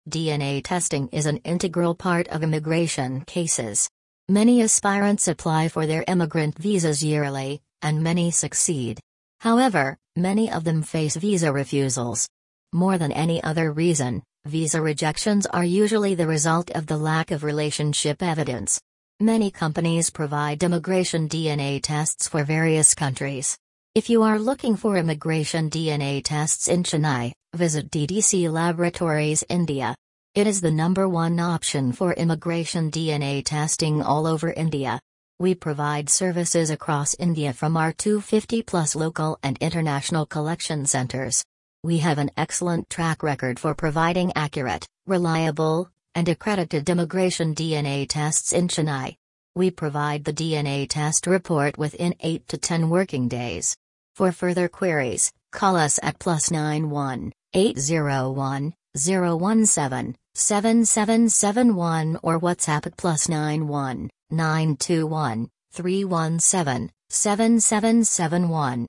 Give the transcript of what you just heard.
DNA testing is an integral part of immigration cases. Many aspirants apply for their immigrant visas yearly, and many succeed. However, many of them face visa refusals. More than any other reason, visa rejections are usually the result of the lack of relationship evidence. Many companies provide immigration DNA tests for various countries. If you are looking for immigration DNA tests in Chennai, visit DDC Laboratories India. It is the #1 option for immigration DNA testing all over India. We provide services across India from our 250+ local and international collection centers. We have an excellent track record for providing accurate, reliable, and accredited immigration DNA tests in Chennai. We provide the DNA test report within 8 to 10 working days. For further queries, call us at +91 801 017 7771 or WhatsApp at +91 921 317 7771.